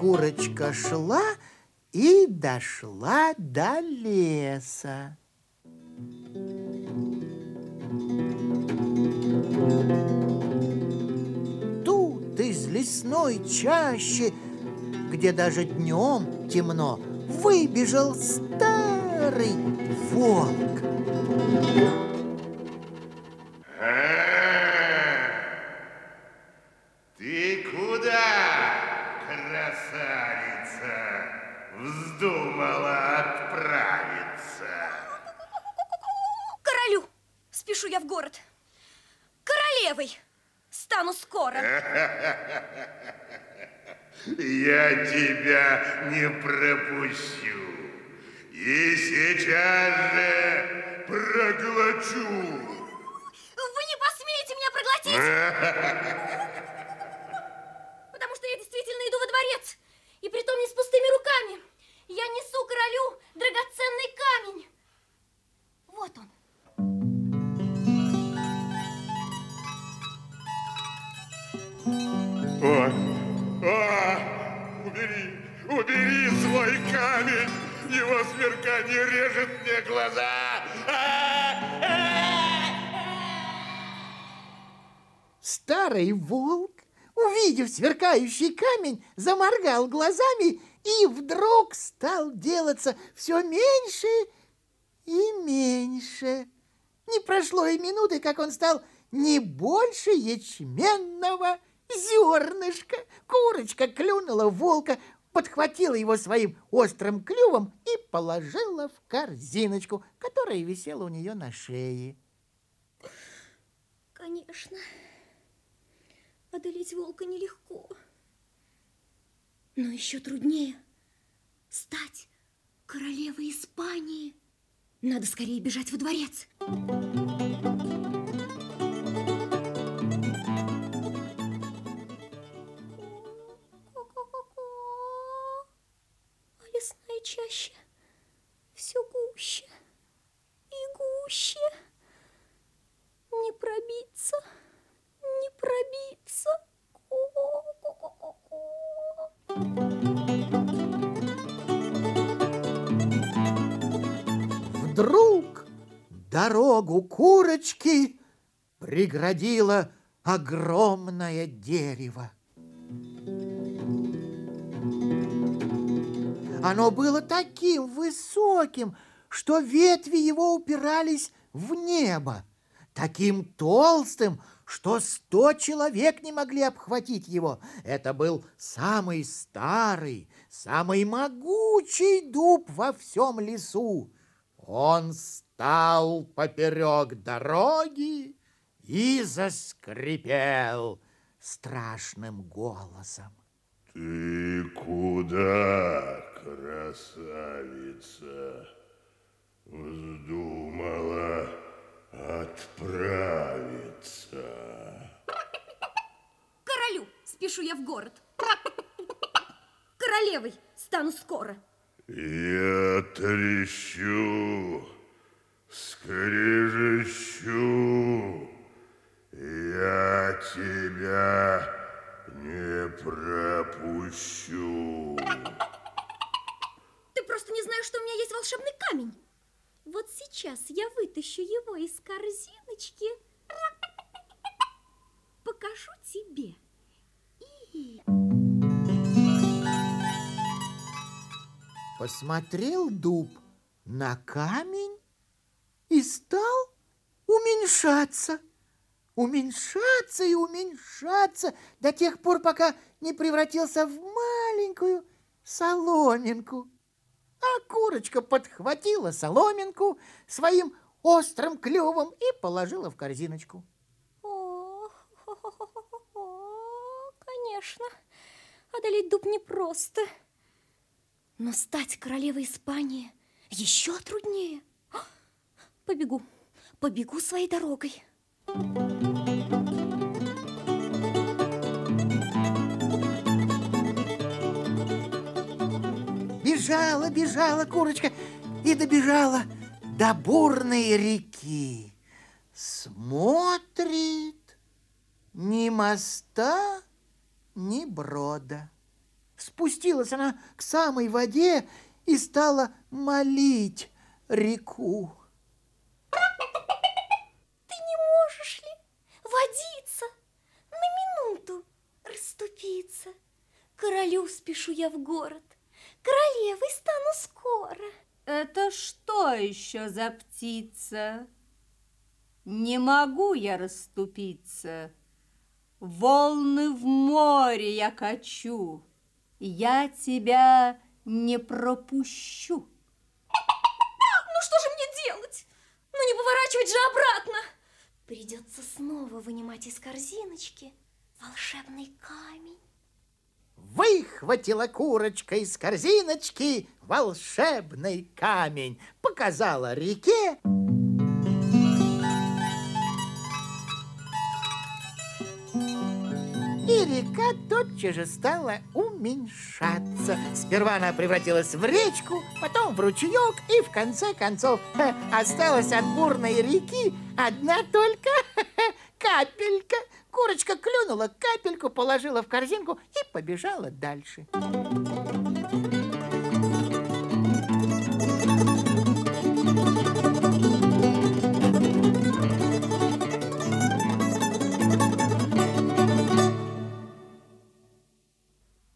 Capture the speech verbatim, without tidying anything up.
Курочка шла и дошла до леса. Тут из лесной чащи, где даже днем темно, выбежал старый волк. Ты куда, красавица, вздумала отправиться? К королю спешу я в город. Королевой стану скоро. Я тебя не пропущу. И сейчас же проглочу. Вы не посмеете меня проглотить. Потому что я действительно иду во дворец. И притом не с пустыми руками. Я несу королю драгоценный камень. Вот он. Ой. А, убери, убери свой камень. Его сверкание режет мне глаза. Старый волк, увидев сверкающий камень, заморгал глазами и вдруг стал делаться все меньше и меньше. Не прошло и минуты, как он стал не больше ячменного зернышка. Курочка клюнула волка, подхватила его своим острым клювом и положила в корзиночку, которая висела у нее на шее. Конечно, одолеть волка нелегко. Но еще труднее стать королевой Испании. Надо скорее бежать во дворец. Лесная чаща все гуще и гуще. Не пробиться, не пробиться. Вдруг дорогу курочки преградило огромное дерево. Оно было таким высоким, что ветви его упирались в небо, таким толстым, что сто человек не могли обхватить его. Это был самый старый, самый могучий дуб во всем лесу. Он стал поперек дороги и заскрипел страшным голосом. Ты куда, красавица, вздумала отправиться? К королю спешу я в город. Королевой стану скоро. Я трещу, скрежещу, я тебя не пропущу. Ты просто не знаешь, что у меня есть волшебный камень. Вот сейчас я вытащу его из корзиночки, покажу тебе. И... Посмотрел дуб на камень и стал уменьшаться, уменьшаться и уменьшаться до тех пор, пока не превратился в маленькую соломинку. А курочка подхватила соломинку своим острым клювом и положила в корзиночку. О, конечно, одолеть дуб непросто. Но стать королевой Испании еще труднее. Побегу, побегу своей дорогой. Бежала, бежала курочка и добежала до бурной реки. Смотрит, ни моста, ни брода. Спустилась она к самой воде и стала молить реку. Ты не можешь ли, водиться, на минуту расступиться? Королю спешу я в город, королевой стану скоро. Это что еще за птица? Не могу я расступиться. Волны в море я качу, я тебя не пропущу. Ну что же мне делать? Ну не поворачивать же обратно. Придется снова вынимать из корзиночки волшебный камень. Выхватила курочка из корзиночки волшебный камень, показала реке. И река тотчас же стала уменьшаться. Сперва она превратилась в речку, потом в ручеек, и в конце концов ха, осталась от бурной реки одна только ха-ха, капелька. Курочка клюнула капельку, положила в корзинку и побежала дальше.